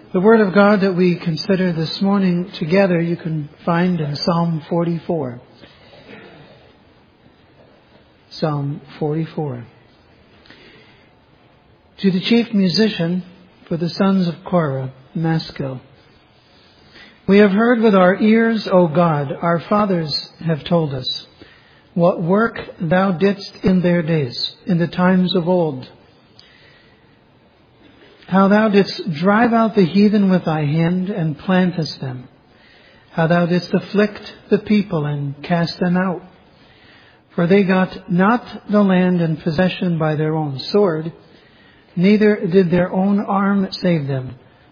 The Word of God that we consider this morning together you can find in Psalm 44. Psalm 44. To the chief musician for the sons of Korah, Maskil. We have heard with our ears, O God, our fathers have told us, what work thou didst in their days, in the times of old. How thou didst drive out the heathen with thy hand and plantest them. How thou didst afflict the people and cast them out. For they got not the land in possession by their own sword, neither did their own arm save them,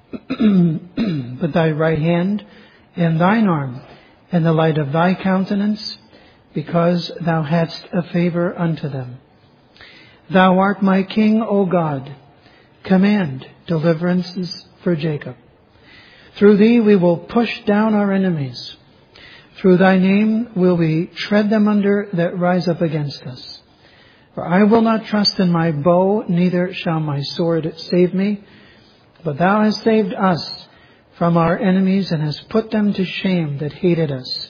but thy right hand and thine arm and the light of thy countenance, because thou hadst a favor unto them. Thou art my king, O God. Command deliverances for Jacob. Through thee we will push down our enemies. Through thy name will we tread them under that rise up against us. For I will not trust in my bow, neither shall my sword save me. But thou hast saved us from our enemies and hast put them to shame that hated us.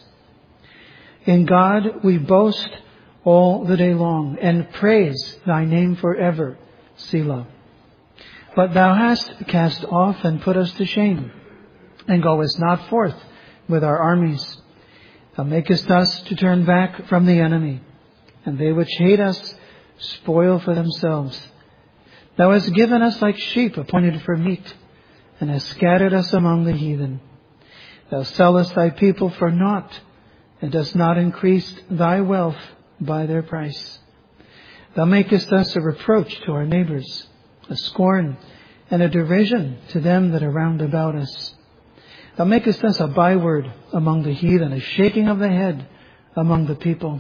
In God we boast all the day long and praise thy name forever. Selah. But thou hast cast off and put us to shame, and goest not forth with our armies. Thou makest us to turn back from the enemy, and they which hate us spoil for themselves. Thou hast given us like sheep appointed for meat, and hast scattered us among the heathen. Thou sellest thy people for naught, and dost not increase thy wealth by their price. Thou makest us a reproach to our neighbors, a scorn and a derision to them that are round about us. Thou makest us a byword among the heathen, a shaking of the head among the people.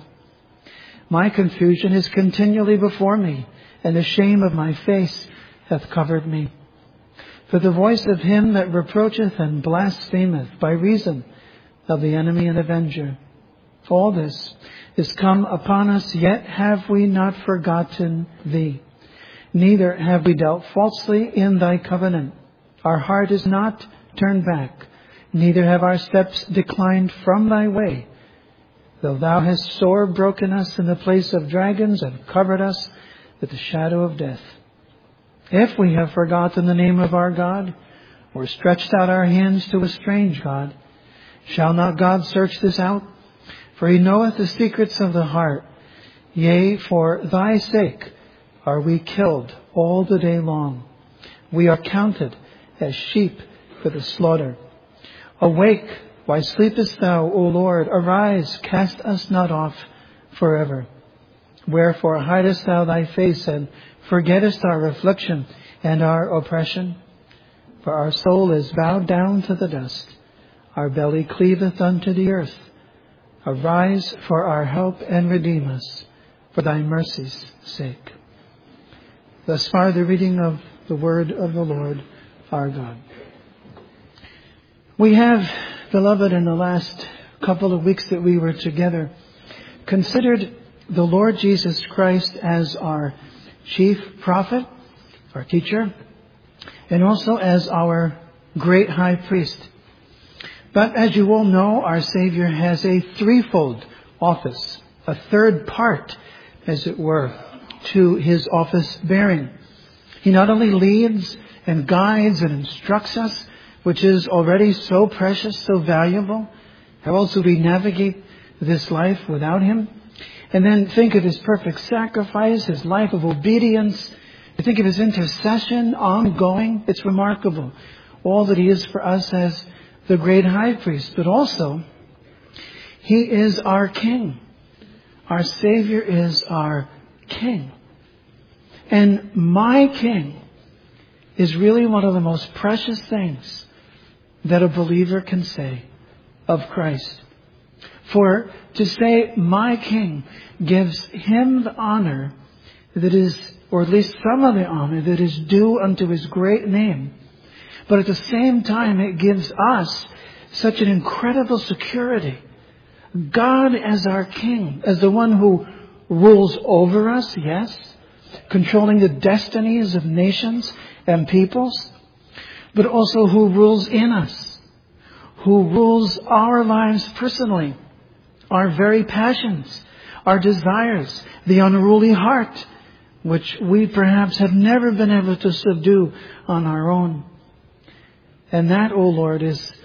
My confusion is continually before me, and the shame of my face hath covered me. For the voice of him that reproacheth and blasphemeth by reason of the enemy and avenger. All this is come upon us, yet have we not forgotten thee. Neither have we dealt falsely in thy covenant. Our heart is not turned back, neither have our steps declined from thy way. Though thou hast sore broken us in the place of dragons and covered us with the shadow of death. If we have forgotten the name of our God, or stretched out our hands to a strange God, shall not God search this out? For he knoweth the secrets of the heart. Yea, for thy sake are we killed all the day long. We are counted as sheep for the slaughter. Awake, why sleepest thou, O Lord? Arise, cast us not off forever. Wherefore hidest thou thy face, and forgettest our affliction and our oppression? For our soul is bowed down to the dust. Our belly cleaveth unto the earth. Arise for our help, and redeem us for thy mercy's sake. Thus far the reading of the word of the Lord our God. We have, beloved, in the last couple of weeks that we were together, considered the Lord Jesus Christ as our chief prophet, our teacher, and also as our great high priest. But as you all know, our Savior has a threefold office, a third part, as it were, to his office bearing. He not only leads and guides and instructs us, which is already so precious, so valuable. How else would we navigate this life without him? And then think of his perfect sacrifice, his life of obedience. Think of his intercession ongoing. It's remarkable. All that he is for us as the great high priest. But also, he is our king. Our Savior is our king. And my king is really one of the most precious things that a believer can say of Christ. For to say my king gives him the honor that is, or at least some of the honor that is due unto his great name. But at the same time, it gives us such an incredible security. God as our king, as the one who rules over us, yes, controlling the destinies of nations and peoples. but also who rules in us, who rules our lives personally, our very passions, our desires, the unruly heart, which we perhaps have never been able to subdue on our own. And that, O Lord,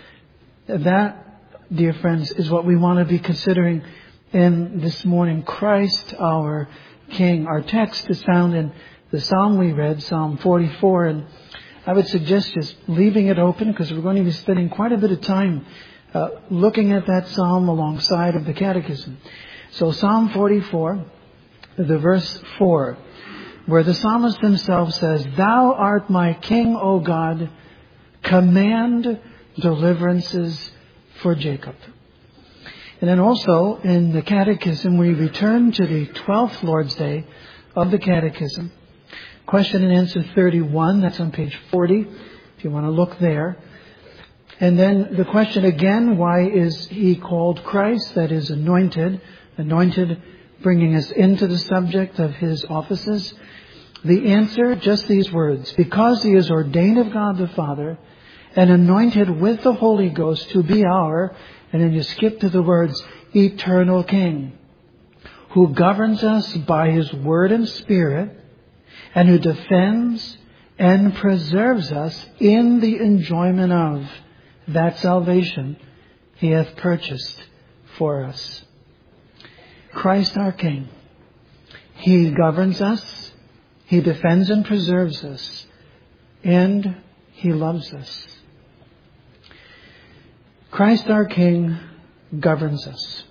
dear friends, is what we want to be considering in this morning. Christ our King. Our text is found in the psalm we read, Psalm 44. And I would suggest just leaving it open, because we're going to be spending quite a bit of time looking at that psalm alongside of the Catechism. So Psalm 44, the verse 4, where the psalmist himself says, "Thou art my King, O God, command deliverances for Jacob." And then also in the Catechism, we return to the 12th Lord's Day of the Catechism. Question and answer 31, that's on page 40, if you want to look there. And then the question again, why is he called Christ? That is anointed, bringing us into the subject of his offices. The answer, just these words: because he is ordained of God the Father and anointed with the Holy Ghost to be our, and then you skip to the words, eternal King, who governs us by his word and spirit, and who defends and preserves us in the enjoyment of that salvation he hath purchased for us. Christ our King. He governs us, he defends and preserves us, and he loves us. Christ our King governs us.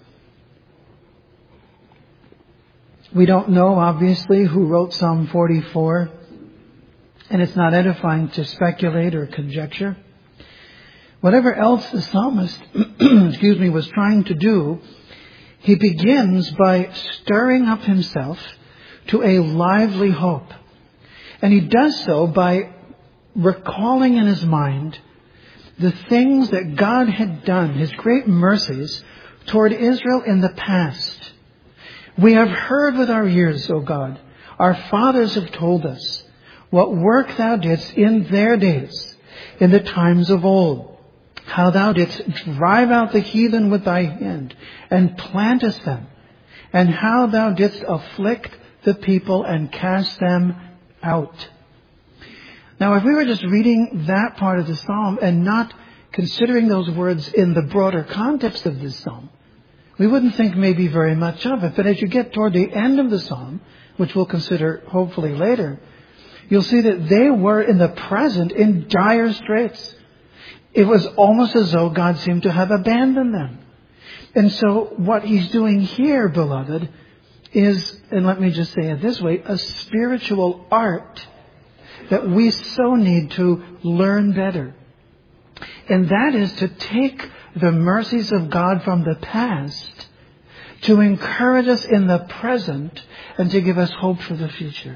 We don't know, obviously, who wrote Psalm 44, and it's not edifying to speculate or conjecture. Whatever else the psalmist was trying to do, he begins by stirring up himself to a lively hope. And he does so by recalling in his mind the things that God had done, his great mercies toward Israel in the past. We have heard with our ears, O God, our fathers have told us what work thou didst in their days, in the times of old, how thou didst drive out the heathen with thy hand and plantest them, and how thou didst afflict the people and cast them out. Now, if we were just reading that part of the psalm and not considering those words in the broader context of this psalm, we wouldn't think maybe very much of it. But as you get toward the end of the psalm, which we'll consider hopefully later, you'll see that they were in the present in dire straits. It was almost as though God seemed to have abandoned them. And so what he's doing here, beloved, is, and let me just say it this way, a spiritual art that we so need to learn better. And that is to take the mercies of God from the past to encourage us in the present and to give us hope for the future.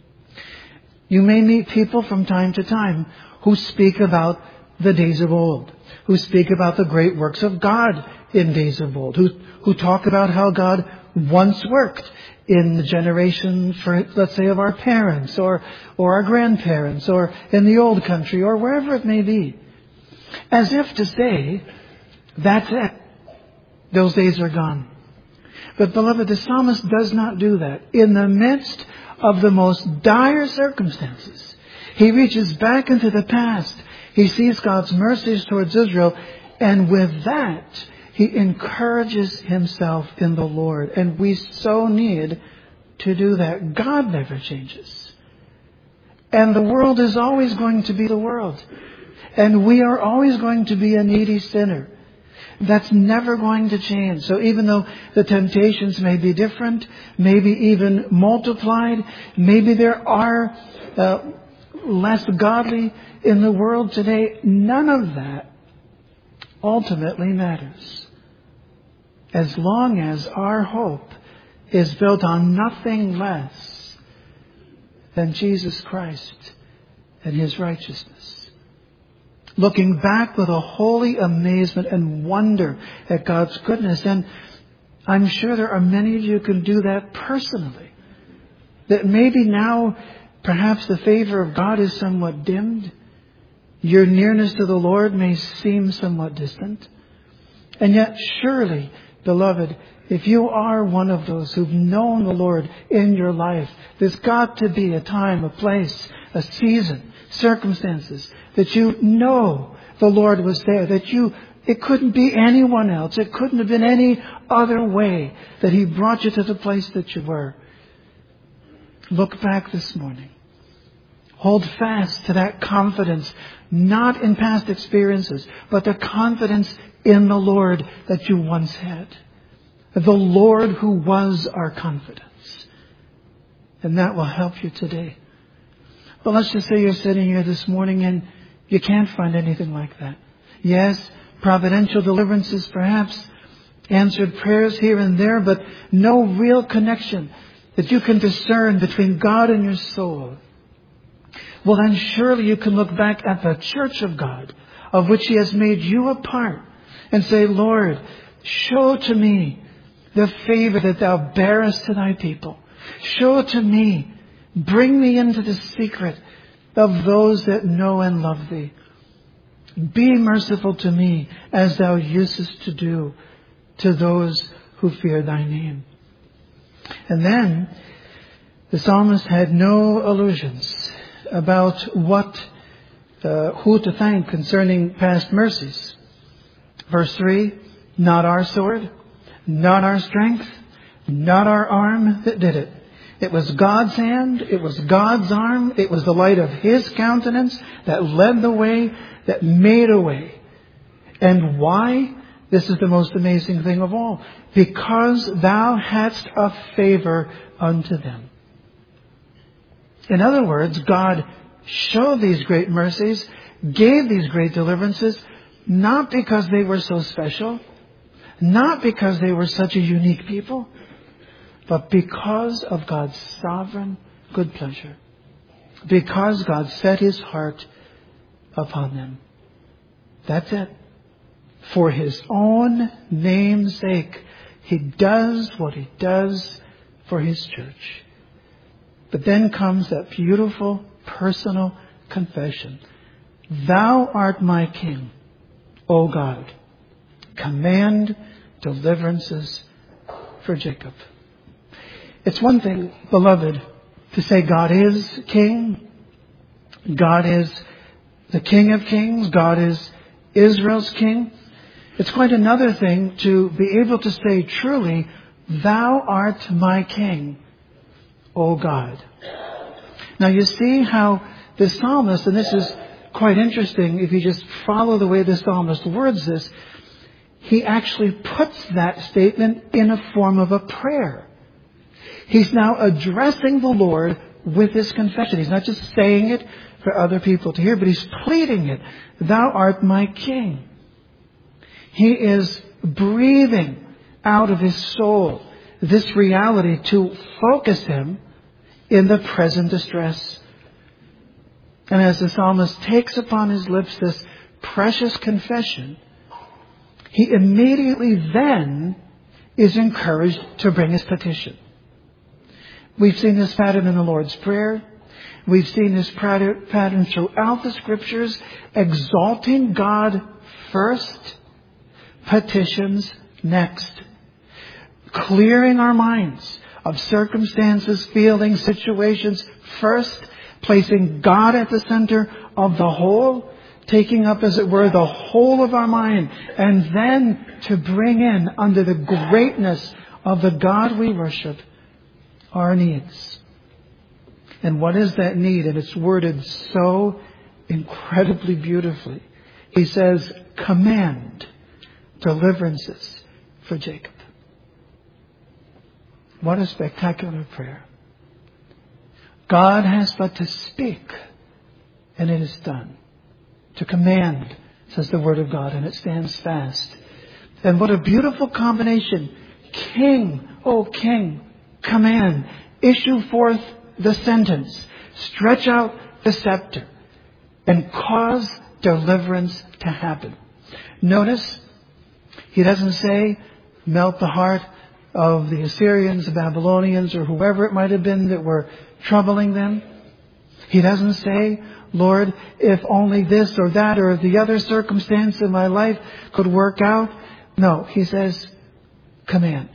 You may meet people from time to time who speak about the days of old, who speak about the great works of God in days of old, who talk about how God once worked in the generation, for, let's say, of our parents or our grandparents or in the old country or wherever it may be. As if to say, that's it. Those days are gone. But beloved, the psalmist does not do that. In the midst of the most dire circumstances, he reaches back into the past. He sees God's mercies towards Israel, and with that, he encourages himself in the Lord. And we so need to do that. God never changes. And the world is always going to be the world. And we are always going to be a needy sinner. That's never going to change. So even though the temptations may be different, maybe even multiplied, maybe there are less godly in the world today, none of that ultimately matters. As long as our hope is built on nothing less than Jesus Christ and his righteousness. Looking back with a holy amazement and wonder at God's goodness. And I'm sure there are many of you who can do that personally. That maybe now perhaps the favor of God is somewhat dimmed. Your nearness to the Lord may seem somewhat distant. And yet, surely, beloved, if you are one of those who've known the Lord in your life, there's got to be a time, a place, a season, circumstances that you know the Lord was there, it couldn't be anyone else. It couldn't have been any other way that He brought you to the place that you were. Look back this morning. Hold fast to that confidence, not in past experiences, but the confidence in the Lord that you once had. The Lord who was our confidence. And that will help you today. But let's just say you're sitting here this morning and you can't find anything like that. Yes, providential deliverances perhaps, answered prayers here and there, but no real connection that you can discern between God and your soul. Well, then surely you can look back at the church of God, of which He has made you a part, and say, Lord, show to me the favor that Thou bearest to Thy people. Show to me, bring me into the secret of those that know and love Thee. Be merciful to me as Thou usest to do to those who fear Thy name. And then the psalmist had no illusions about who to thank concerning past mercies. Verse 3, not our sword, not our strength, not our arm that did it. It was God's hand, it was God's arm, it was the light of His countenance that led the way, that made a way. And why? This is the most amazing thing of all. Because Thou hadst a favor unto them. In other words, God showed these great mercies, gave these great deliverances, not because they were so special, not because they were such a unique people, but because of God's sovereign good pleasure. Because God set His heart upon them. That's it. For His own name's sake, He does what He does for His church. But then comes that beautiful personal confession. Thou art my King, O God. Command deliverances for Jacob. It's one thing, beloved, to say God is King. God is the King of Kings. God is Israel's King. It's quite another thing to be able to say truly, Thou art my King, O God. Now you see how the psalmist, and this is quite interesting if you just follow the way the psalmist words this, he actually puts that statement in a form of a prayer. He's now addressing the Lord with this confession. He's not just saying it for other people to hear, but he's pleading it. Thou art my King. He is breathing out of his soul this reality to focus him in the present distress. And as the psalmist takes upon his lips this precious confession, he immediately then is encouraged to bring his petition. We've seen this pattern in the Lord's Prayer. We've seen this pattern throughout the Scriptures, exalting God first, petitions next. Clearing our minds of circumstances, feelings, situations first, placing God at the center of the whole, taking up, as it were, the whole of our mind, and then to bring in, under the greatness of the God we worship, our needs. And what is that need? And it's worded so incredibly beautifully. He says, command deliverances for Jacob. What a spectacular prayer. God has but to speak, and it is done. To command, says the Word of God, and it stands fast. And what a beautiful combination. King, O King, command. Issue forth the sentence. Stretch out the scepter. And cause deliverance to happen. Notice, he doesn't say, melt the heart of the Assyrians, the Babylonians, or whoever it might have been that were troubling them. He doesn't say, Lord, if only this or that or the other circumstance in my life could work out. No, he says, command.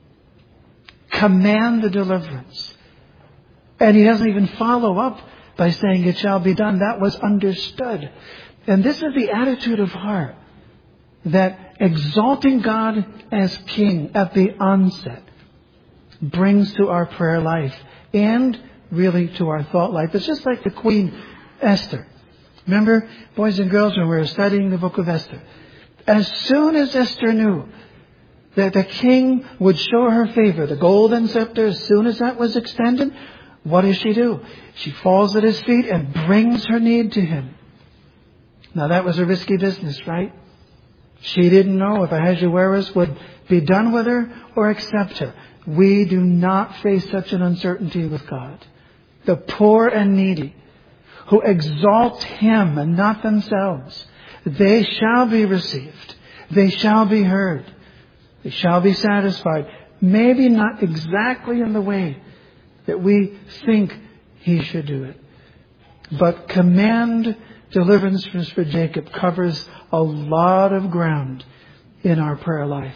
Command the deliverance. And he doesn't even follow up by saying it shall be done. That was understood. And this is the attitude of heart, that exalting God as King at the onset brings to our prayer life and really to our thought life. It's just like the Queen Esther. Remember, boys and girls, when we were studying the book of Esther, as soon as Esther knew that the king would show her favor, the golden scepter, as soon as that was extended, what does she do? She falls at his feet and brings her need to him. Now that was a risky business, right? She didn't know if Ahasuerus would be done with her or accept her. We do not face such an uncertainty with God. The poor and needy who exalt Him and not themselves, they shall be received. They shall be heard. They shall be satisfied. Maybe not exactly in the way that we think He should do it. But command deliverance for Jacob covers a lot of ground in our prayer life.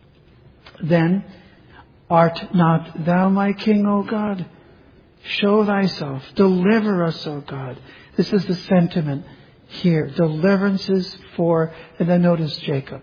Then, art not thou my King, O God? Show thyself. Deliver us, O God. This is the sentiment here. Deliverances for, and then notice Jacob.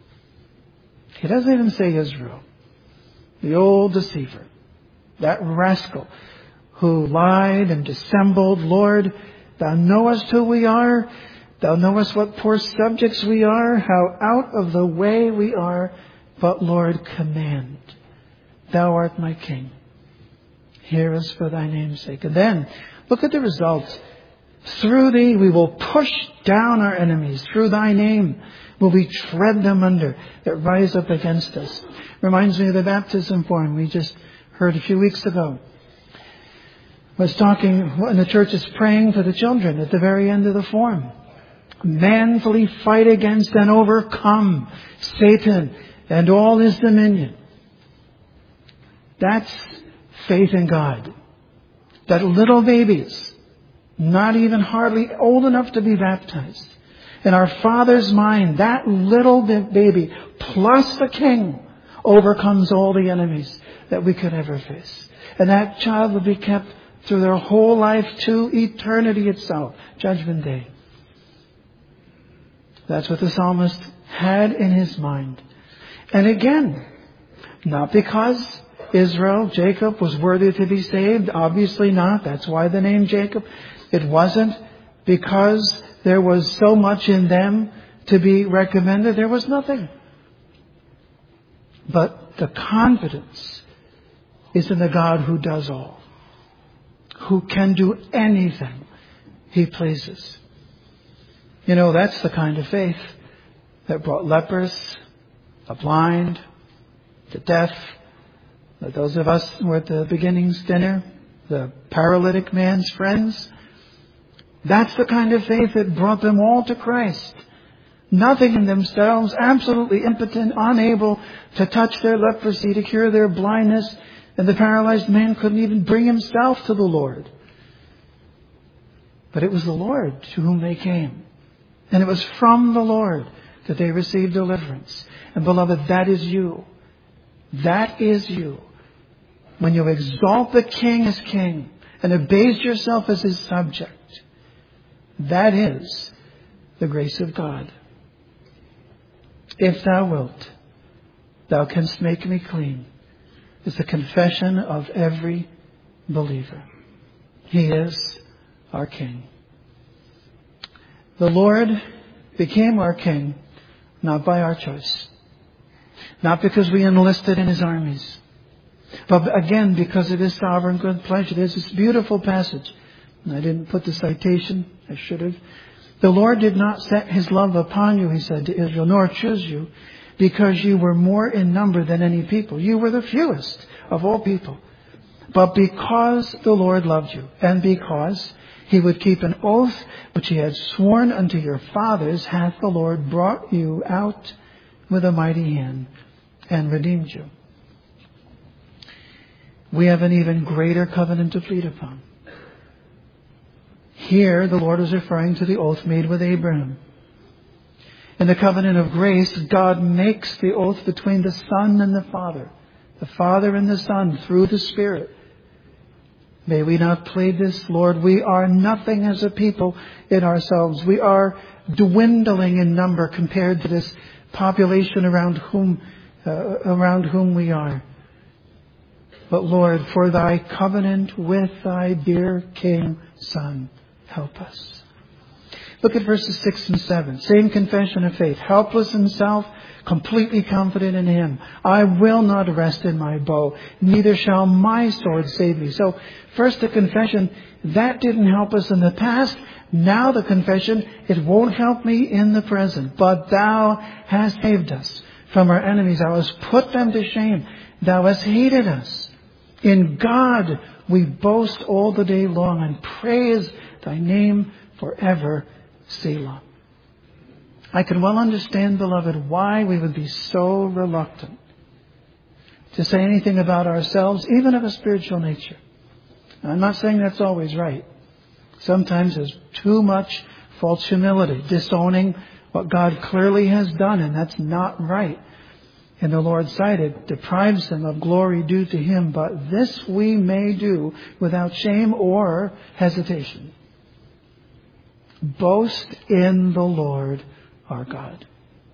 He doesn't even say Israel. The old deceiver. That rascal who lied and dissembled. Lord, Thou knowest who we are. Thou knowest what poor subjects we are, how out of the way we are. But Lord, command. Thou art my King. Hear us for Thy name's sake. And then, look at the results. Through Thee we will push down our enemies. Through Thy name will we tread them under that rise up against us. Reminds me of the baptism form we just heard a few weeks ago. I was talking when the church is praying for the children at the very end of the form. Manfully fight against and overcome Satan and all his dominion. That's faith in God. That little babies, not even hardly old enough to be baptized, in our Father's mind, that little baby plus the King overcomes all the enemies that we could ever face. And that child will be kept through their whole life to eternity itself, Judgment Day. That's what the psalmist had in his mind. And again, not because Israel, Jacob, was worthy to be saved. Obviously not. That's why the name Jacob. It wasn't because there was so much in them to be recommended. There was nothing. But the confidence is in the God who does all, who can do anything He pleases. You know, that's the kind of faith that brought lepers, the blind, the deaf, those of us who were at the beginnings dinner, the paralytic man's friends. That's the kind of faith that brought them all to Christ. Nothing in themselves, absolutely impotent, unable to touch their leprosy, to cure their blindness. And the paralyzed man couldn't even bring himself to the Lord. But it was the Lord to whom they came. And it was from the Lord that they received deliverance. And beloved, that is you. That is you. When you exalt the King as King and abase yourself as His subject, that is the grace of God. If thou wilt, thou canst make me clean. It's the confession of every believer. He is our King. The Lord became our King not by our choice, not because we enlisted in His armies, but again because of His sovereign good pleasure. There's this beautiful passage, and I didn't put the citation, I should have. The Lord did not set His love upon you, He said to Israel, nor choose you, because you were more in number than any people. You were the fewest of all people. But because the Lord loved you, and because He would keep an oath which He had sworn unto your fathers, hath the Lord brought you out with a mighty hand and redeemed you. We have an even greater covenant to plead upon. Here, the Lord is referring to the oath made with Abraham. In the covenant of grace, God makes the oath between the Son and the Father and the Son through the Spirit. May we not play this, Lord. We are nothing as a people in ourselves. We are dwindling in number compared to this population around whom we are. But Lord, for thy covenant with thy dear King Son, help us. Look at verses 6 and 7. Same confession of faith. Helpless in self, completely confident in Him. I will not rest in my bow, neither shall my sword save me. So, first the confession, that didn't help us in the past. Now the confession, it won't help me in the present. But thou hast saved us from our enemies. Thou hast put them to shame. Thou hast hated us. In God we boast all the day long and praise thy name forever. Selah. I can well understand, beloved, why we would be so reluctant to say anything about ourselves, even of a spiritual nature. Now, I'm not saying that's always right. Sometimes there's too much false humility, disowning what God clearly has done, and that's not right. In the Lord's sight, it deprives Him of glory due to Him, but this we may do without shame or hesitation. Boast in the Lord our God.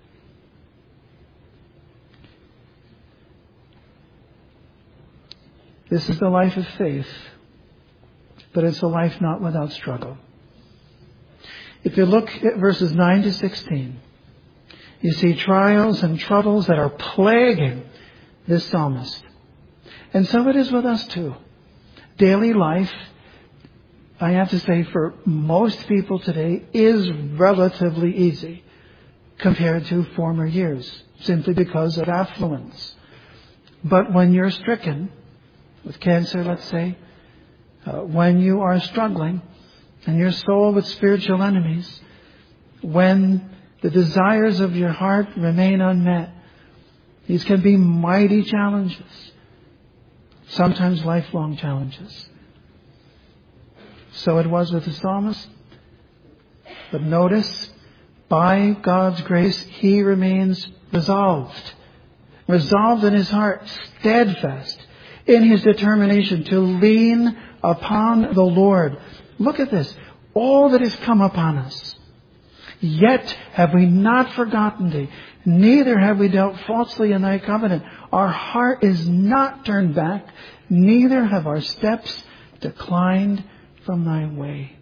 This is the life of faith, but it's a life not without struggle. If you look at verses 9 to 16, you see trials and troubles that are plaguing this psalmist. And so it is with us too. Daily life, I have to say, for most people today, is relatively easy compared to former years, simply because of affluence. But when you're stricken with cancer, let's say, when you are struggling and your soul with spiritual enemies, when the desires of your heart remain unmet, these can be mighty challenges, sometimes lifelong challenges. So it was with the psalmist. But notice, by God's grace, he remains resolved. Resolved in his heart, steadfast in his determination to lean upon the Lord. Look at this. All that has come upon us. Yet have we not forgotten thee, neither have we dealt falsely in thy covenant. Our heart is not turned back, neither have our steps declined from thy way.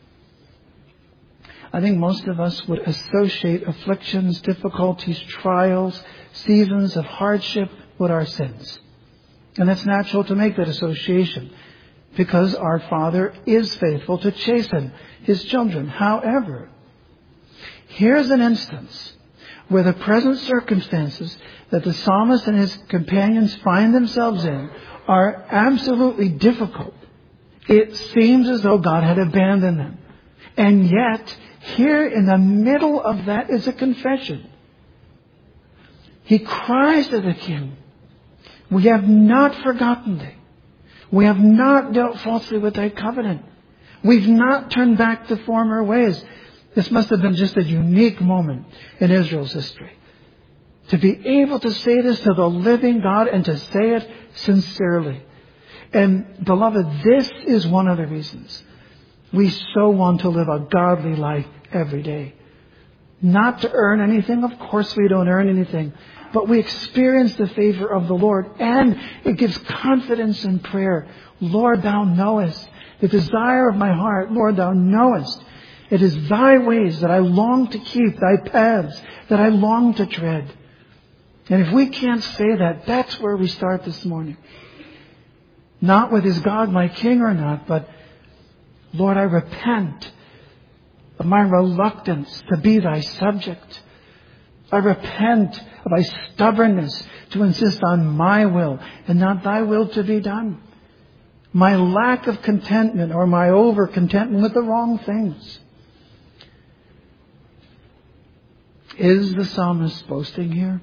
I think most of us would associate afflictions, difficulties, trials, seasons of hardship with our sins. And it's natural to make that association because our Father is faithful to chasten His children. However, here's an instance where the present circumstances that the psalmist and his companions find themselves in are absolutely difficult. It seems as though God had abandoned them. And yet, here in the middle of that is a confession. He cries to the king, we have not forgotten thee. We have not dealt falsely with thy covenant. We've not turned back to former ways. This must have been just a unique moment in Israel's history. To be able to say this to the living God and to say it sincerely. And beloved, this is one of the reasons we so want to live a godly life every day. Not to earn anything. Of course we don't earn anything. But we experience the favor of the Lord. And it gives confidence in prayer. Lord, thou knowest the desire of my heart. Lord, thou knowest. It is thy ways that I long to keep, thy paths that I long to tread. And if we can't say that, that's where we start this morning. Not with, is God my king or not, but Lord, I repent of my reluctance to be thy subject. I repent of my stubbornness to insist on my will and not thy will to be done. My lack of contentment or my over-contentment with the wrong things. Is the psalmist boasting here?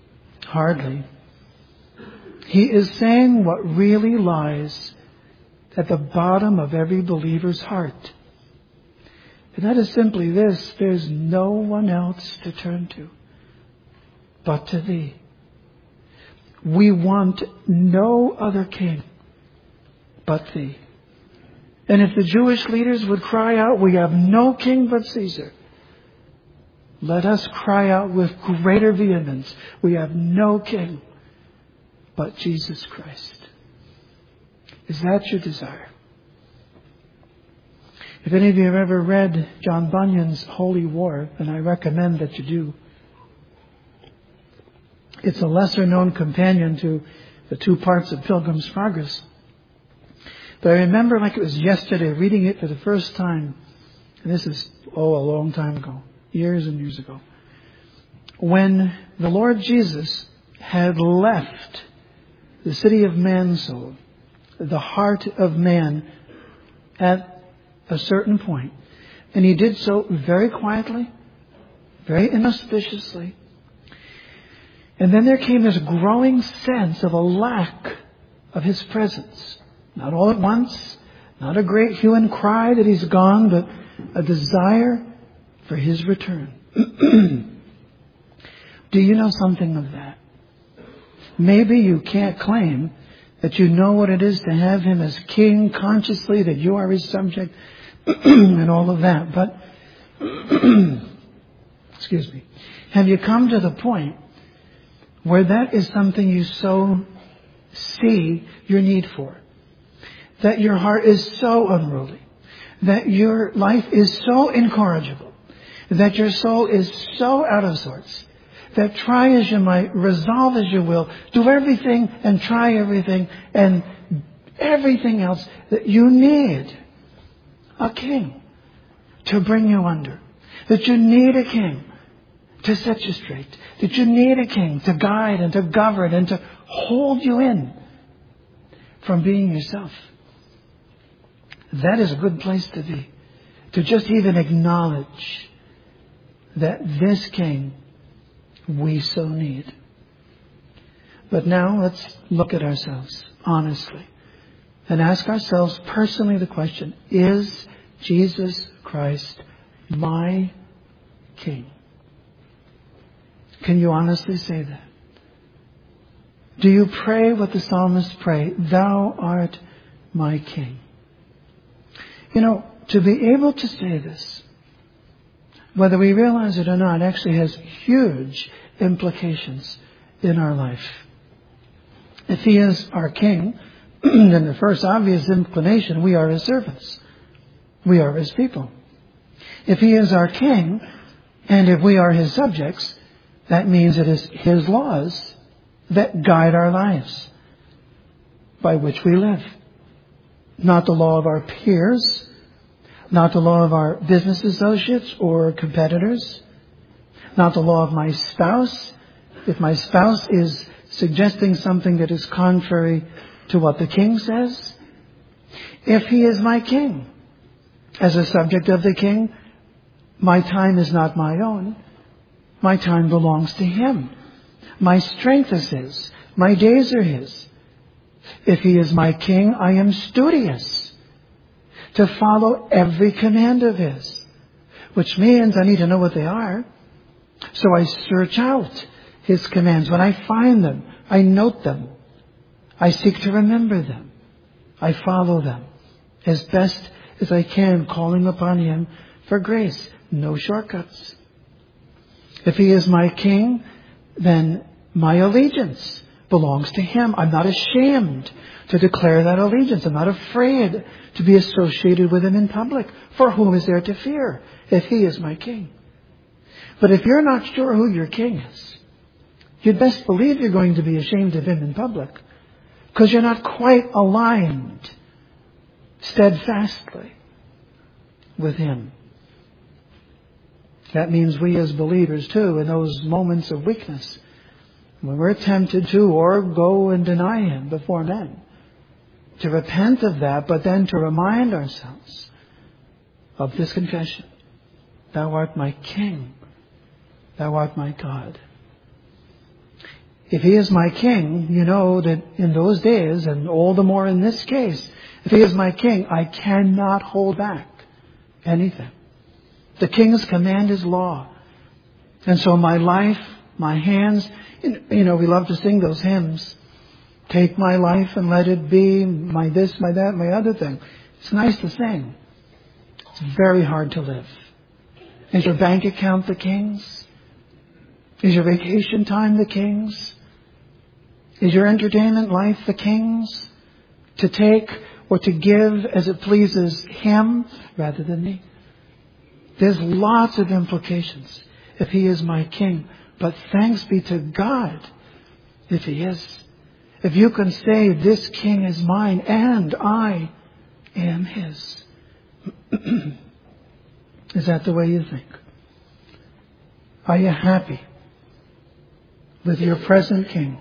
Hardly. He is saying what really lies at the bottom of every believer's heart. And that is simply this: there's no one else to turn to but to Thee. We want no other king but Thee. And if the Jewish leaders would cry out, "We have no king but Caesar," let us cry out with greater vehemence, "We have no king but Jesus Christ." Is that your desire? If any of you have ever read John Bunyan's Holy War, and I recommend that you do, it's a lesser known companion to the two parts of Pilgrim's Progress. But I remember like it was yesterday reading it for the first time. And this is, a long time ago. Years and years ago. When the Lord Jesus had left the city of Mansoul, the heart of man, at a certain point. And He did so very quietly, very inauspiciously. And then there came this growing sense of a lack of His presence. Not all at once, not a great hue and cry that He's gone, but a desire for His return. Do you know something of that? Maybe you can't claim that you know what it is to have Him as King consciously, that you are His subject, and all of that. But, excuse me, have you come to the point where that is something you so see your need for? That your heart is so unruly, that your life is so incorrigible, that your soul is so out of sorts, that try as you might, resolve as you will, do everything and try everything and everything else, that you need a king to bring you under, that you need a king to set you straight, that you need a king to guide and to govern and to hold you in from being yourself. That is a good place to be. To just even acknowledge that this King we so need. But now let's look at ourselves honestly and ask ourselves personally the question, is Jesus Christ my King? Can you honestly say that? Do you pray what the psalmist prayed? Thou art my King. You know, to be able to say this, whether we realize it or not, actually has huge implications in our life. If He is our King, then the first obvious inclination, we are His servants. We are His people. If He is our King, and if we are His subjects, that means it is His laws that guide our lives, by which we live. Not the law of our peers, not the law of our business associates or competitors, not the law of my spouse. If my spouse is suggesting something that is contrary to what the King says, if He is my King, as a subject of the King, my time is not my own. My time belongs to Him. My strength is His. My days are His. If He is my King, I am studious to follow every command of His, which means I need to know what they are. So I search out His commands. When I find them, I note them. I seek to remember them. I follow them as best as I can, calling upon Him for grace. No shortcuts. If He is my King, then my allegiance belongs to Him. I'm not ashamed to declare that allegiance. I'm not afraid to be associated with Him in public. For whom is there to fear if He is my King? But if you're not sure who your King is, you'd best believe you're going to be ashamed of Him in public, because you're not quite aligned steadfastly with Him. That means we as believers too, in those moments of weakness, when we're tempted to or go and deny Him before men, to repent of that, but then to remind ourselves of this confession. Thou art my King. Thou art my God. If He is my King, you know that in those days, and all the more in this case, If He is my King, I cannot hold back anything. The King's command is law. And so my life, my hands, we love to sing those hymns. Take my life and let it be my this, my that, my other thing. It's nice to sing. It's very hard to live. Is your bank account the King's? Is your vacation time the King's? Is your entertainment life the King's? To take or to give as it pleases Him rather than me? There's lots of implications if He is my King. But thanks be to God if He is. If you can say, this King is mine and I am His. Is that the way you think? Are you happy with your present King?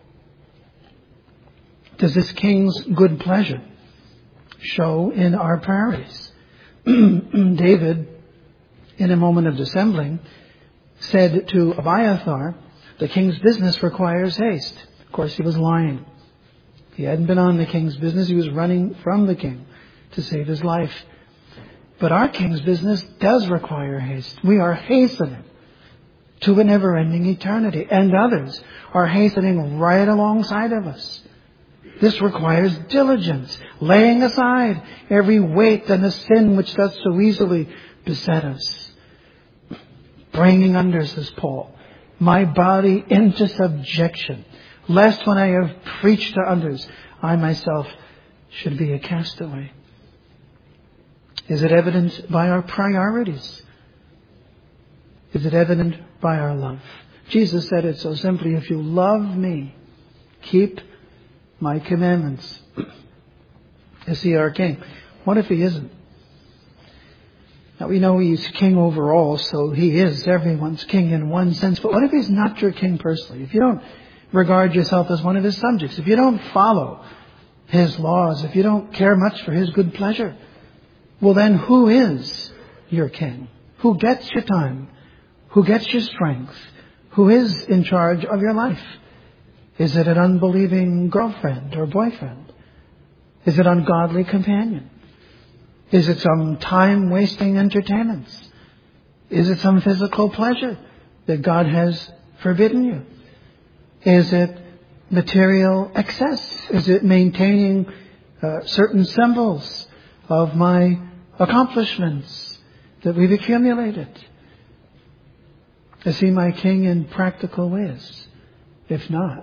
Does this King's good pleasure show in our priorities? David, in a moment of dissembling, said to Abiathar, the king's business requires haste. Of course, he was lying. He hadn't been on the king's business. He was running from the king to save his life. But our king's business does require haste. We are hastening to a never-ending eternity. And others are hastening right alongside of us. This requires diligence, laying aside every weight and the sin which does so easily beset us. Bringing under, says Paul, my body into subjection, lest when I have preached to others, I myself should be a castaway. Is it evident by our priorities? Is it evident by our love? Jesus said it so simply, if you love me, keep my commandments. Is He our King? What if He isn't? Now we know He's King over all, so He is everyone's King in one sense. But what if He's not your King personally? If you don't regard yourself as one of His subjects, if you don't follow His laws, if you don't care much for His good pleasure, well then who is your King? Who gets your time? Who gets your strength? Who is in charge of your life? Is it an unbelieving girlfriend or boyfriend? Is it ungodly companion? Is it some time-wasting entertainments? Is it some physical pleasure that God has forbidden you? Is it material excess? Is it maintaining certain symbols of my accomplishments that we've accumulated? Is He my King in practical ways? If not,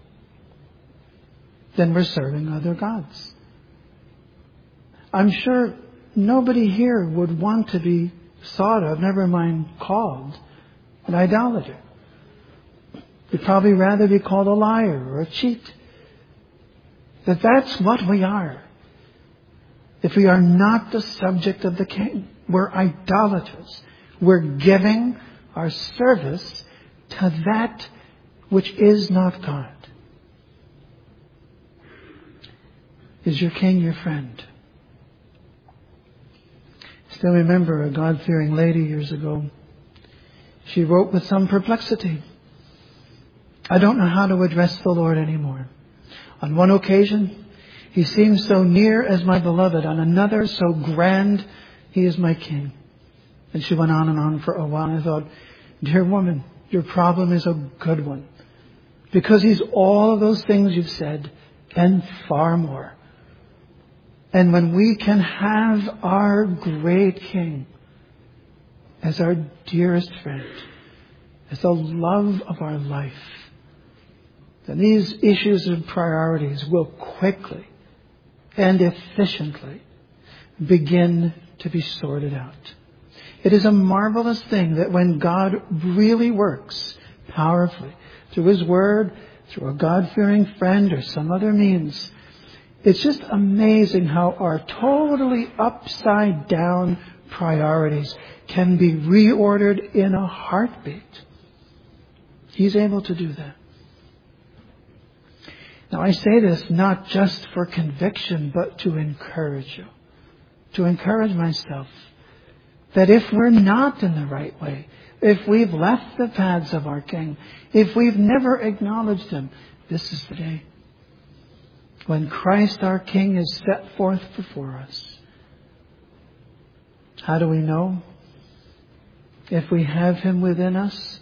then we're serving other gods. I'm sure nobody here would want to be thought of, never mind called, an idolater. You'd probably rather be called a liar or a cheat. That's what we are. If we are not the subject of the King, we're idolaters. We're giving our service to that which is not God. Is your King your friend? Still remember a God-fearing lady years ago. She wrote with some perplexity, I don't know how to address the Lord anymore. On one occasion, He seems so near as my beloved. On another, so grand, He is my King. And she went on for a while. And I thought, dear woman, your problem is a good one. Because He's all of those things you've said and far more. And when we can have our great King as our dearest friend, as the love of our life, then these issues and priorities will quickly and efficiently begin to be sorted out. It is a marvelous thing that when God really works powerfully through His Word, through a God-fearing friend or some other means, it's just amazing how our totally upside down priorities can be reordered in a heartbeat. He's able to do that. Now I say this not just for conviction, but to encourage you. To encourage myself. That if we're not in the right way, if we've left the paths of our King, if we've never acknowledged Him, this is the day. when Christ our King is set forth before us. How do we know if we have Him within us?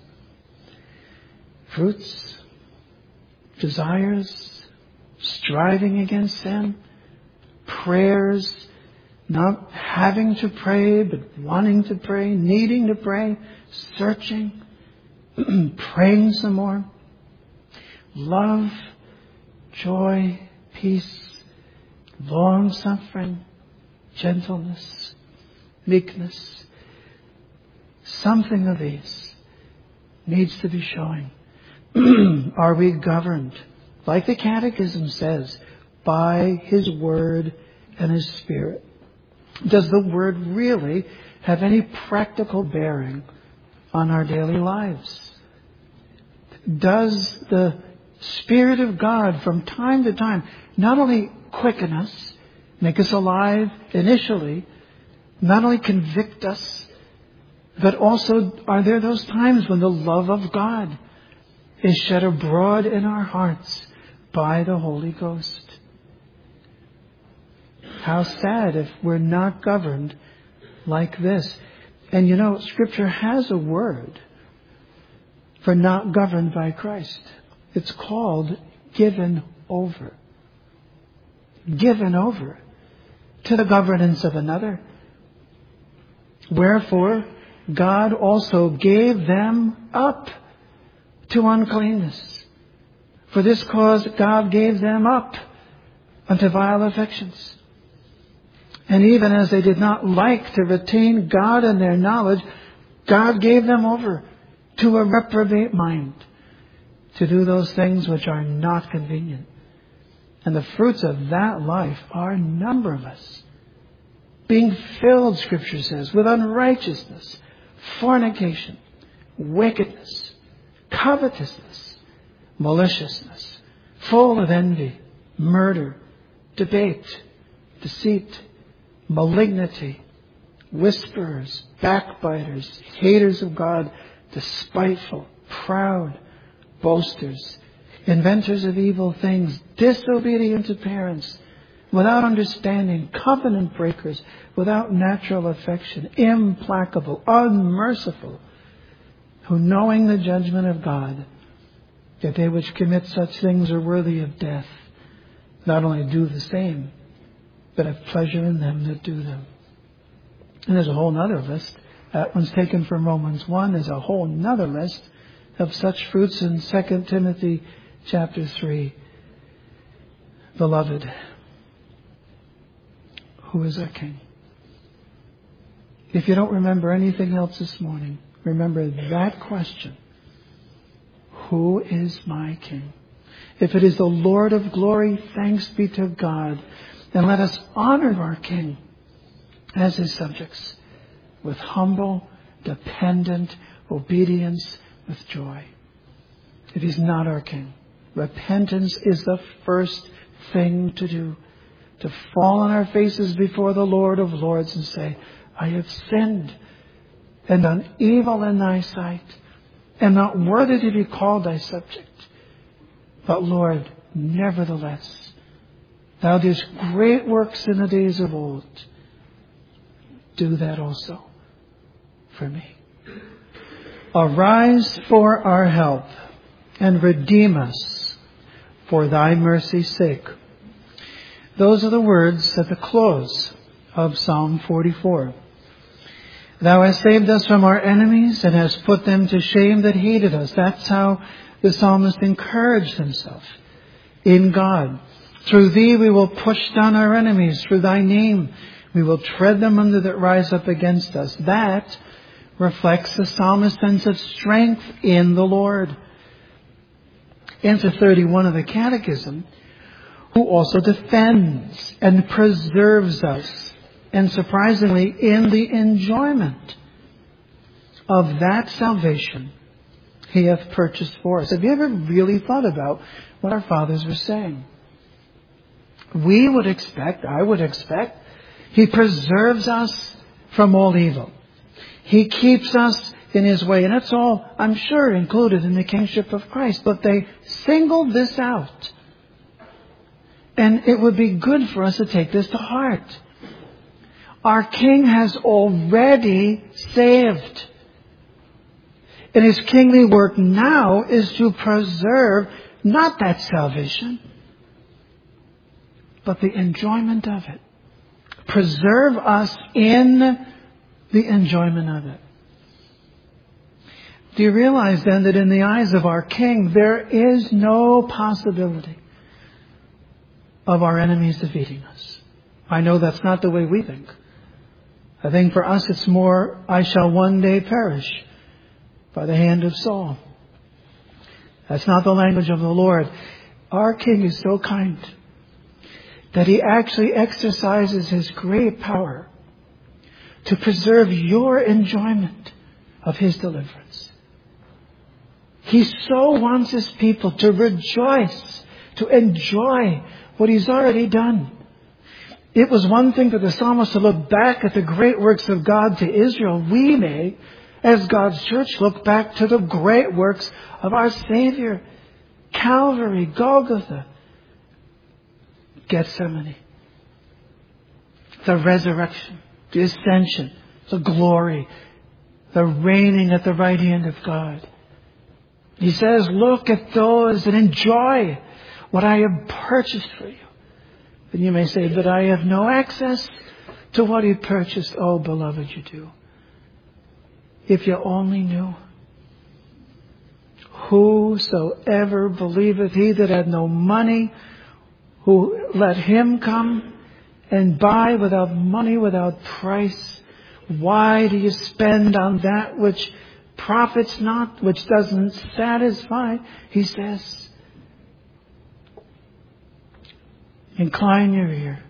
Fruits, desires, striving against sin, prayers, not having to pray but wanting to pray, needing to pray, searching, praying some more. Love, joy, peace, long-suffering, gentleness, meekness. Something of these needs to be showing. Are we governed, like the Catechism says, by His Word and His Spirit? Does the Word really have any practical bearing on our daily lives? Does the Spirit of God from time to time not only quicken us, make us alive initially, not only convict us, but also are there those times when the love of God is shed abroad in our hearts by the Holy Ghost? How sad if we're not governed like this. And you know, Scripture has a word for not governed by Christ. It's called given over. Given over to the governance of another. Wherefore, God also gave them up to uncleanness. For this cause God gave them up unto vile affections. And even as they did not like to retain God in their knowledge, God gave them over to a reprobate mind, to do those things which are not convenient. And the fruits of that life are numberless. Being filled, Scripture says, with unrighteousness, fornication, wickedness, covetousness, maliciousness, full of envy, murder, debate, deceit, malignity, whisperers, backbiters, haters of God, despiteful, proud, boasters, inventors of evil things, disobedient to parents, without understanding, covenant breakers, without natural affection, implacable, unmerciful, who knowing the judgment of God, that they which commit such things are worthy of death, not only do the same, but have pleasure in them that do them. And there's a whole other list. That one's taken from Romans 1. There's a whole other list of such fruits in 2 Timothy chapter 3. Beloved, who is our King? If you don't remember anything else this morning, remember that question. Who is my King? If it is the Lord of glory, thanks be to God. And let us honor our King as His subjects with humble, dependent obedience, with joy. If He's not our King, repentance is the first thing to do. To fall on our faces before the Lord of Lords and say, I have sinned and done evil in Thy sight, and not worthy to be called Thy subject. But Lord, nevertheless, Thou didst great works in the days of old. Do that also for me. Arise for our help and redeem us for Thy mercy's sake. Those are the words at the close of Psalm 44. Thou hast saved us from our enemies and hast put them to shame that hated us. That's how the psalmist encouraged himself in God. Through Thee we will push down our enemies. Through Thy name we will tread them under that rise up against us. That reflects the psalmist's sense of strength in the Lord. Answer 31 of the Catechism, who also defends and preserves us, and surprisingly, in the enjoyment of that salvation He hath purchased for us. Have you ever really thought about what our fathers were saying? We would expect, I would expect, He preserves us from all evil. He keeps us in His way. And that's all, I'm sure, included in the kingship of Christ. But they singled this out And it would be good for us to take this to heart. Our King has already saved. And His kingly work now is to preserve not that salvation, but the enjoyment of it. Preserve us in the enjoyment of it. Do you realize then that in the eyes of our King, there is no possibility of our enemies defeating us? I know that's not the way we think. I think for us it's more, I shall one day perish by the hand of Saul. That's not the language of the Lord. Our King is so kind that He actually exercises His great power to preserve your enjoyment of His deliverance. He so wants His people to rejoice, to enjoy what He's already done. It was one thing for the psalmist to look back at the great works of God to Israel. We may, as God's church, look back to the great works of our Savior. Calvary, Golgotha, Gethsemane, the resurrection, the ascension, the glory, the reigning at the right hand of God. He says, look at those and enjoy what I have purchased for you. And you may say, but I have no access to what He purchased. Oh, beloved, you do. If you only knew. Whosoever believeth, he that had no money, who let Him come and buy without money, without price. Why do you spend on that which profits not, which doesn't satisfy? He says, incline your ear.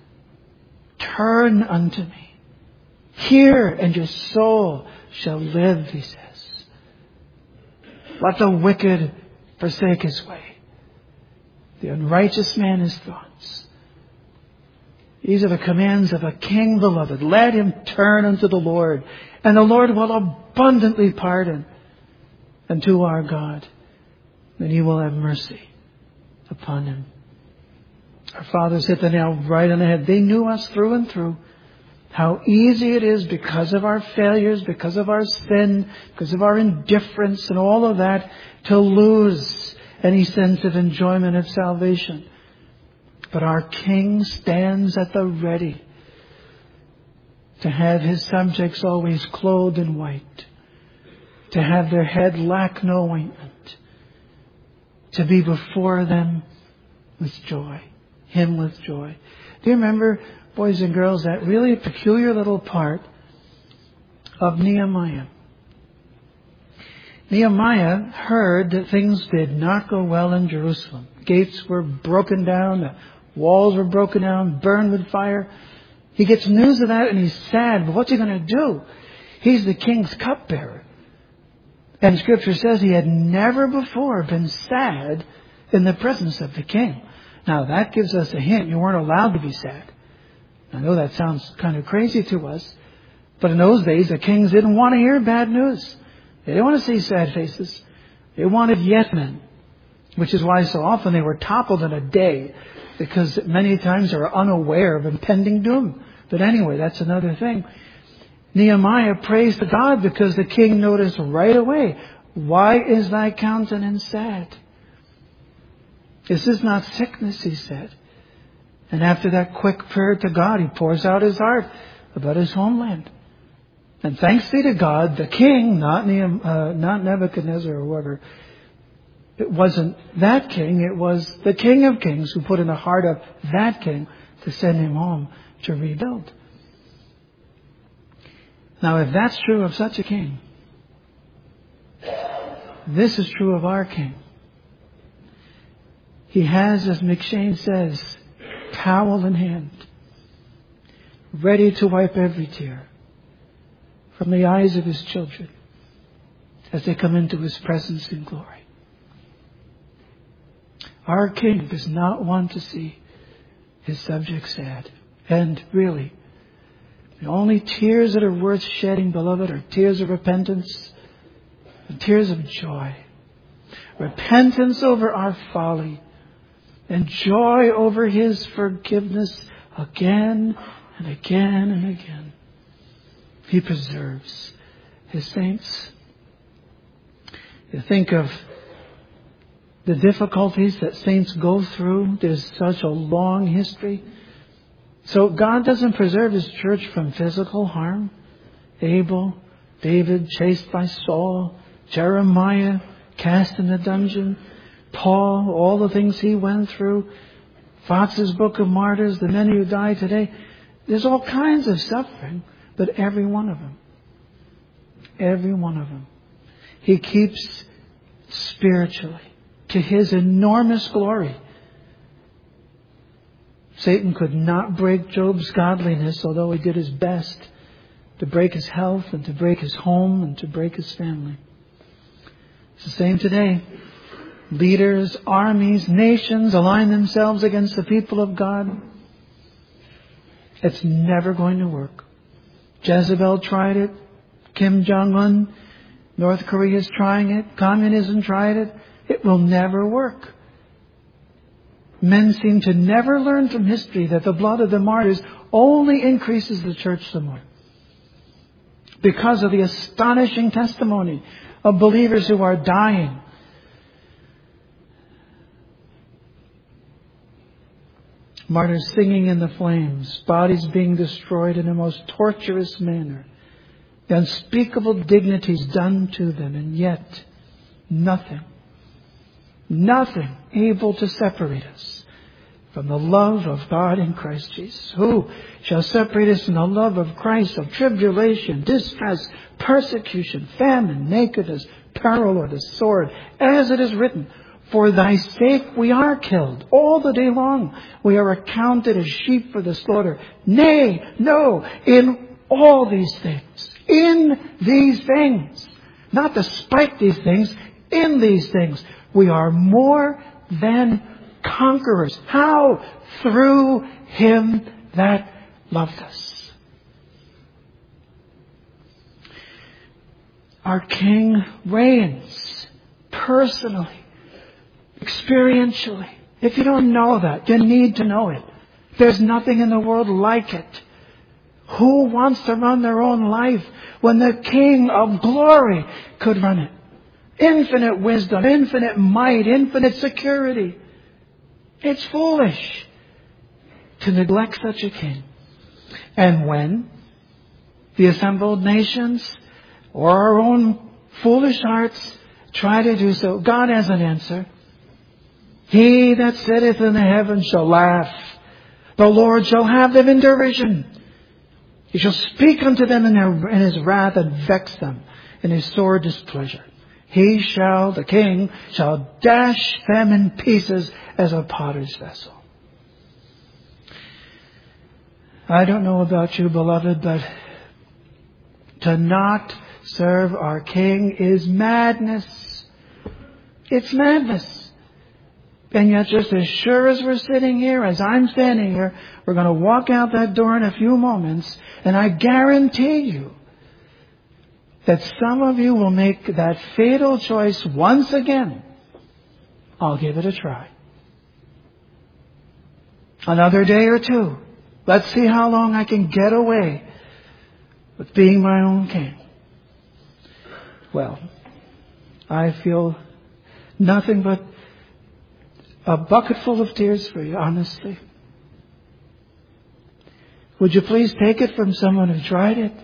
Turn unto me. Hear, and your soul shall live, He says. Let the wicked forsake his way. The unrighteous man his thoughts. These are the commands of a king, beloved. Let him turn unto the Lord, and the Lord will abundantly pardon unto our God, and He will have mercy upon him. Our fathers hit the nail right on the head. They knew us through and through. How easy it is because of our failures, because of our sin, because of our indifference and all of that, to lose any sense of enjoyment of salvation. But our King stands at the ready to have His subjects always clothed in white, to have their head lack no ointment, to be before them with joy, Him with joy. Do you remember, boys and girls, that really peculiar little part of Nehemiah? Nehemiah heard that things did not go well in Jerusalem. Gates were broken down, the walls were broken down, burned with fire. He gets news of that and he's sad. But what's he going to do? He's the king's cupbearer. And Scripture says he had never before been sad in the presence of the king. Now that gives us a hint. You weren't allowed to be sad. I know that sounds kind of crazy to us. But in those days, the kings didn't want to hear bad news. They didn't want to see sad faces. They wanted yes men. Which is why so often they were toppled in a day. Because many times they were unaware of impending doom. But anyway, that's another thing. Nehemiah prays to God because the king noticed right away, why is thy countenance sad? This is not sickness, he said. And after that quick prayer to God, he pours out his heart about his homeland. And thanks be to God, the king, not Nebuchadnezzar or whoever, it wasn't that king, it was the King of Kings who put in the heart of that king to send him home to rebuild. Now, if that's true of such a king, this is true of our king. He has, as McShane says, towel in hand, ready to wipe every tear from the eyes of His children as they come into His presence in glory. Our King does not want to see His subjects sad. And really, the only tears that are worth shedding, beloved, are tears of repentance and tears of joy. Repentance over our folly and joy over His forgiveness again and again and again. He preserves His saints. You think of the difficulties that saints go through. There's such a long history. So God doesn't preserve His church from physical harm. Abel, David chased by Saul, Jeremiah cast in the dungeon, Paul, all the things he went through, Fox's Book of Martyrs, the many who die today. There's all kinds of suffering, but every one of them, He keeps spiritually to His enormous glory. Satan could not break Job's godliness, although he did his best to break his health and to break his home and to break his family. It's the same today. Leaders, armies, nations align themselves against the people of God. It's never going to work. Jezebel tried it. Kim Jong-un, North Korea is trying it. Communism tried it. It will never work. Men seem to never learn from history that the blood of the martyrs only increases the church some more. Because of the astonishing testimony of believers who are dying. Martyrs singing in the flames, bodies being destroyed in a most torturous manner, the unspeakable dignities done to them, and yet nothing able to separate us from the love of God in Christ Jesus. Who shall separate us from the love of Christ, of tribulation, distress, persecution, famine, nakedness, peril, or the sword? As it is written, for thy sake we are killed. All the day long we are accounted as sheep for the slaughter. Nay, no, in all these things. In these things. Not despite these things. In these things. We are more than conquerors. How? Through Him that loved us. Our King reigns personally. Experientially. If you don't know that, you need to know it. There's nothing in the world like it. Who wants to run their own life when the King of glory could run it? Infinite wisdom, infinite might, infinite security. It's foolish to neglect such a King. And when the assembled nations or our own foolish hearts try to do so, God has an answer. He that sitteth in the heavens shall laugh. The Lord shall have them in derision. He shall speak unto them in His wrath and vex them in His sore displeasure. The King shall dash them in pieces as a potter's vessel. I don't know about you, beloved, but to not serve our King is madness. It's madness. And yet, just as sure as we're sitting here, as I'm standing here, we're going to walk out that door in a few moments, and I guarantee you that some of you will make that fatal choice once again. I'll give it a try. Another day or two. Let's see how long I can get away with being my own king. Well, I feel nothing but a bucket full of tears for you, honestly. Would you please take it from someone who tried it?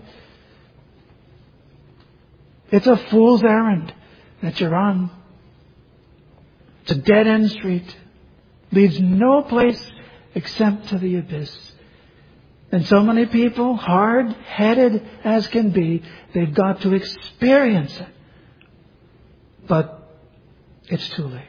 It's a fool's errand that you're on. It's a dead-end street. Leads no place except to the abyss. And so many people, hard-headed as can be, they've got to experience it. But it's too late.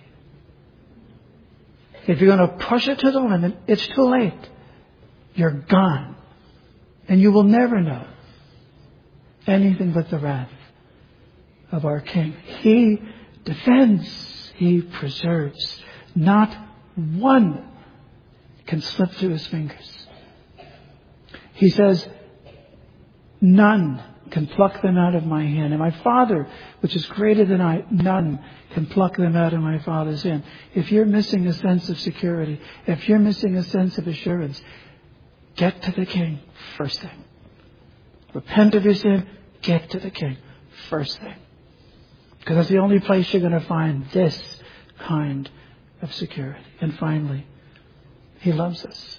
If you're going to push it to the limit, it's too late. You're gone. And you will never know anything but the wrath of our King. He defends. He preserves. Not one can slip through His fingers. He says, none can pluck them out of my hand. And my Father, which is greater than I, none can pluck them out of my Father's hand. If you're missing a sense of security, if you're missing a sense of assurance, get to the King first thing. Repent of your sin, get to the King first thing. Because that's the only place you're going to find this kind of security. And finally, He loves us.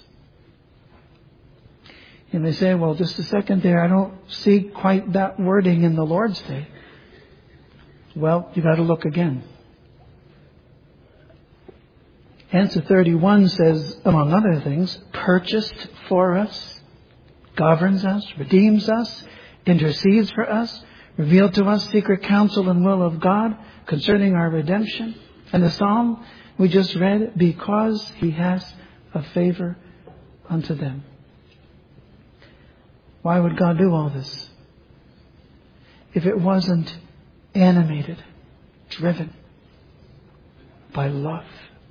You may say, well, just a second there, I don't see quite that wording in the Lord's Day. Well, you got to look again. Answer 31 says, among other things, purchased for us, governs us, redeems us, intercedes for us, revealed to us secret counsel and will of God concerning our redemption. And the psalm we just read, because He has a favor unto them. Why would God do all this? If it wasn't animated, driven by love.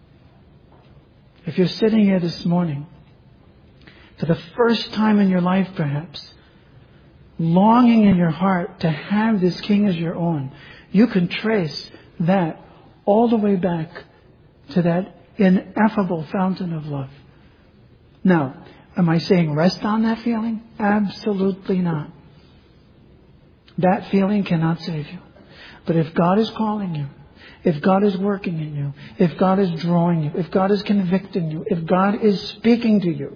If you're sitting here this morning, for the first time in your life perhaps, longing in your heart to have this King as your own, you can trace that all the way back to that ineffable fountain of love. Now, am I saying rest on that feeling? Absolutely not. That feeling cannot save you. But if God is calling you, if God is working in you, if God is drawing you, if God is convicting you, if God is speaking to you,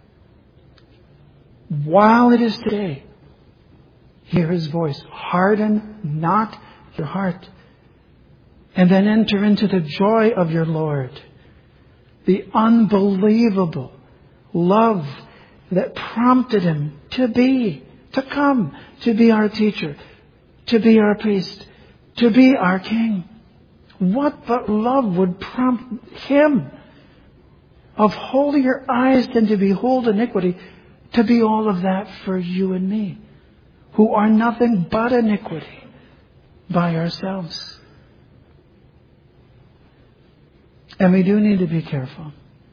while it is today, hear His voice. Harden not your heart. And then enter into the joy of your Lord. The unbelievable love that prompted Him to come, to be our teacher, to be our priest, to be our King. What but love would prompt Him, of holier eyes than to behold iniquity, to be all of that for you and me, who are nothing but iniquity by ourselves. And we do need to be careful.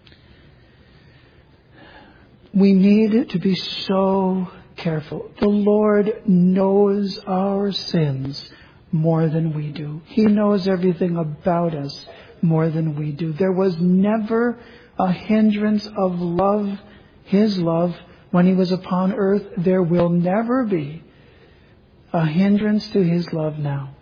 We need to be so careful. The Lord knows our sins more than we do. He knows everything about us more than we do. There was never a hindrance of love, His love, when He was upon earth. There will never be a hindrance to His love now.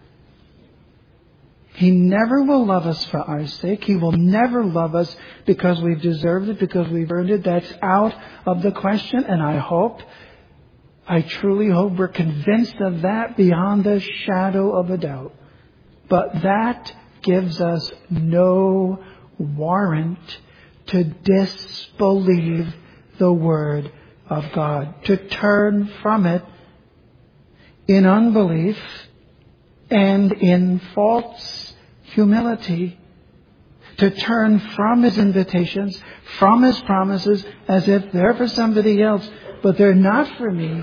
He never will love us for our sake. He will never love us because we've deserved it, because we've earned it. That's out of the question. And I truly hope we're convinced of that beyond the shadow of a doubt. But that gives us no warrant to disbelieve the Word of God, to turn from it in unbelief and in false humility, to turn from His invitations, from His promises, as if they're for somebody else, but they're not for me.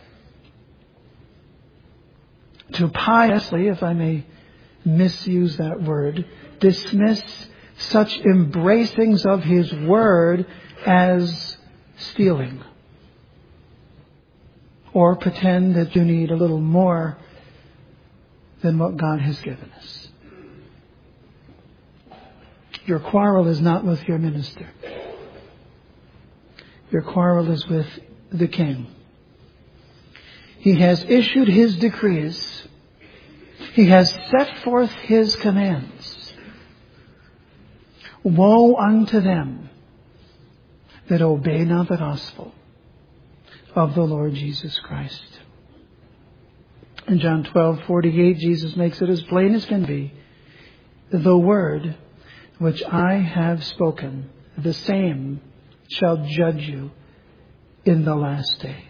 To piously, if I may misuse that word, dismiss such embracings of His Word as stealing. Or pretend that you need a little more than what God has given us. Your quarrel is not with your minister. Your quarrel is with the King. He has issued His decrees. He has set forth His commands. Woe unto them that obey not the gospel of the Lord Jesus Christ. In John 12:48, Jesus makes it as plain as can be. The word which I have spoken, the same shall judge you in the last day.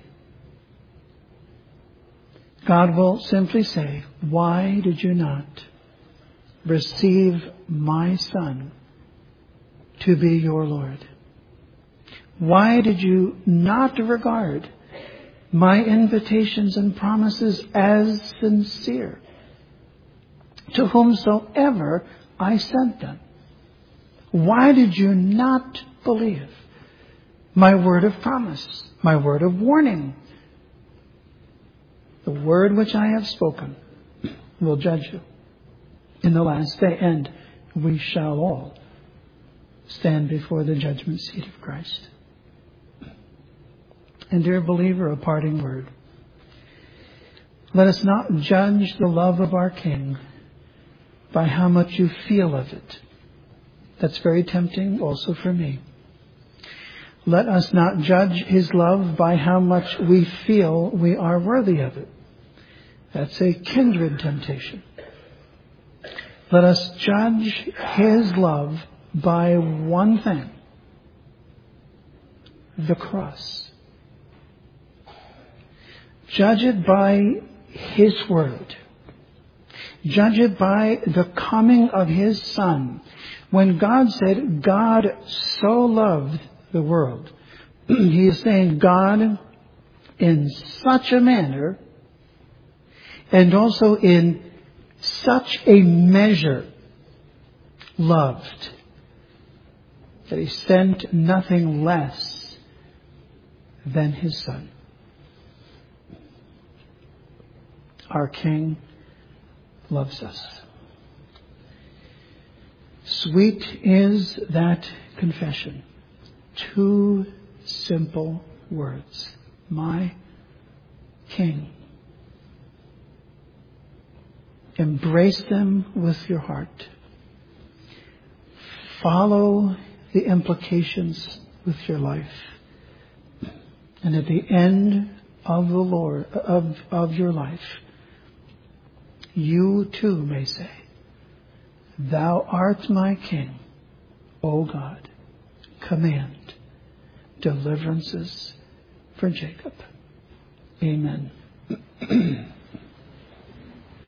God will simply say, why did you not receive my Son to be your Lord? Why did you not regard my invitations and promises as sincere to whomsoever I sent them? Why did you not believe my word of promise, my word of warning, The word which I have spoken will judge you in the last day, and we shall all stand before the judgment seat of Christ. And dear believer, a parting word. Let us not judge the love of our King by how much you feel of it. That's very tempting also for me. Let us not judge His love by how much we feel we are worthy of it. That's a kindred temptation. Let us judge His love by one thing: the cross. Judge it by His word. Judge it by the coming of His Son. When God said, God so loved the world, He is saying God in such a manner and also in such a measure loved that He sent nothing less than His Son. Our King loves us. Sweet is that confession. 2 simple words. My King. Embrace them with your heart. Follow the implications with your life. And at the end of the Lord of your life, you too may say, Thou art my King, O God. Command deliverances for Jacob. Amen.